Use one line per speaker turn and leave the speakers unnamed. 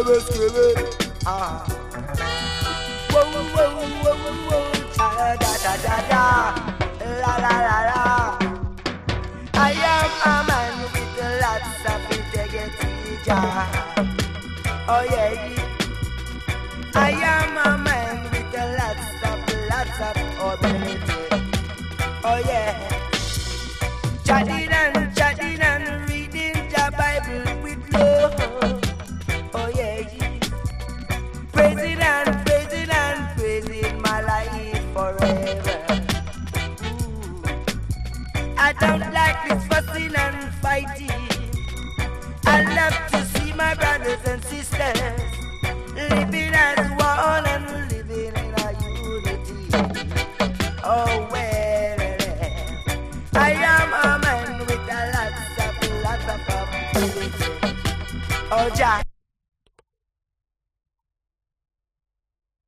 be screaming. Whoa, whoa, whoa, whoa, da da da da da, la la la la. I am a man with lots of integrity, Jah. Oh yeah. I am a man with lots of ability. Oh yeah. Chatting and reading the Bible with love. Oh yeah. Praising and praising my life forever. Ooh. I don't like this fussing and fighting. I love to see my brothers and sisters living as one and living in a unity. Oh well, I am a man with lots of ability. Oh Jah.